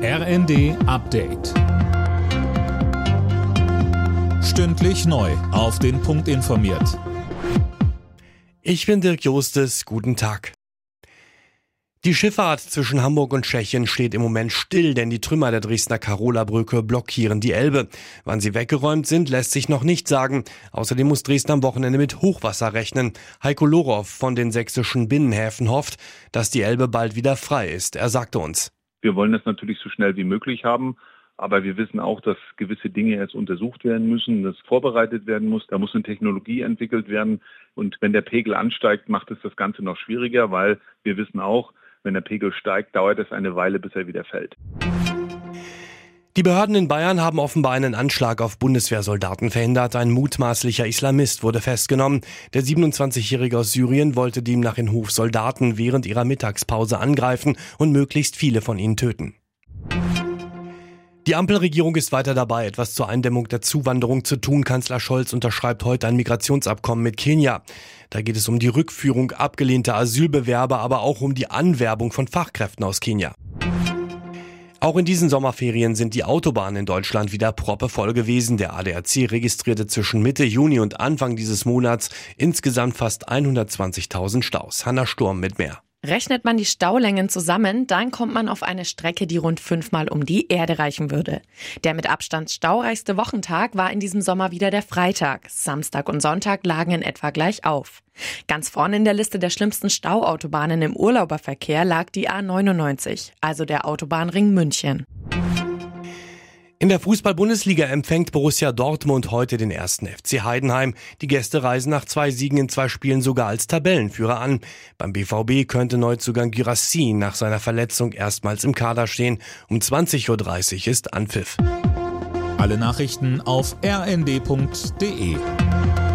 RND Update. Stündlich neu auf den Punkt informiert. Ich bin Dirk Jostes, guten Tag. Die Schifffahrt zwischen Hamburg und Tschechien steht im Moment still, denn die Trümmer der Dresdner Karola-Brücke blockieren die Elbe. Wann sie weggeräumt sind, lässt sich noch nicht sagen. Außerdem muss Dresden am Wochenende mit Hochwasser rechnen. Heiko Lorow von den sächsischen Binnenhäfen hofft, dass die Elbe bald wieder frei ist. Er sagte uns: Wir wollen das natürlich so schnell wie möglich haben. Aber wir wissen auch, dass gewisse Dinge jetzt untersucht werden müssen, dass vorbereitet werden muss. Da muss eine Technologie entwickelt werden. Und wenn der Pegel ansteigt, macht es das Ganze noch schwieriger, weil wir wissen auch, wenn der Pegel steigt, dauert es eine Weile, bis er wieder fällt. Die Behörden in Bayern haben offenbar einen Anschlag auf Bundeswehrsoldaten verhindert. Ein mutmaßlicher Islamist wurde festgenommen. Der 27-Jährige aus Syrien wollte demnach in Hof Soldaten während ihrer Mittagspause angreifen und möglichst viele von ihnen töten. Die Ampelregierung ist weiter dabei, etwas zur Eindämmung der Zuwanderung zu tun. Kanzler Scholz unterschreibt heute ein Migrationsabkommen mit Kenia. Da geht es um die Rückführung abgelehnter Asylbewerber, aber auch um die Anwerbung von Fachkräften aus Kenia. Auch in diesen Sommerferien sind die Autobahnen in Deutschland wieder proppevoll gewesen. Der ADAC registrierte zwischen Mitte Juni und Anfang dieses Monats insgesamt fast 120.000 Staus. Hanna Sturm mit mehr. Rechnet man die Staulängen zusammen, dann kommt man auf eine Strecke, die rund 5-mal um die Erde reichen würde. Der mit Abstand staureichste Wochentag war in diesem Sommer wieder der Freitag. Samstag und Sonntag lagen in etwa gleich auf. Ganz vorne in der Liste der schlimmsten Stauautobahnen im Urlauberverkehr lag die A99, also der Autobahnring München. In der Fußball-Bundesliga empfängt Borussia Dortmund heute den 1. FC Heidenheim. Die Gäste reisen nach 2 Siegen in 2 Spielen sogar als Tabellenführer an. Beim BVB könnte Neuzugang Guirassy nach seiner Verletzung erstmals im Kader stehen. Um 20.30 Uhr ist Anpfiff. Alle Nachrichten auf rnd.de.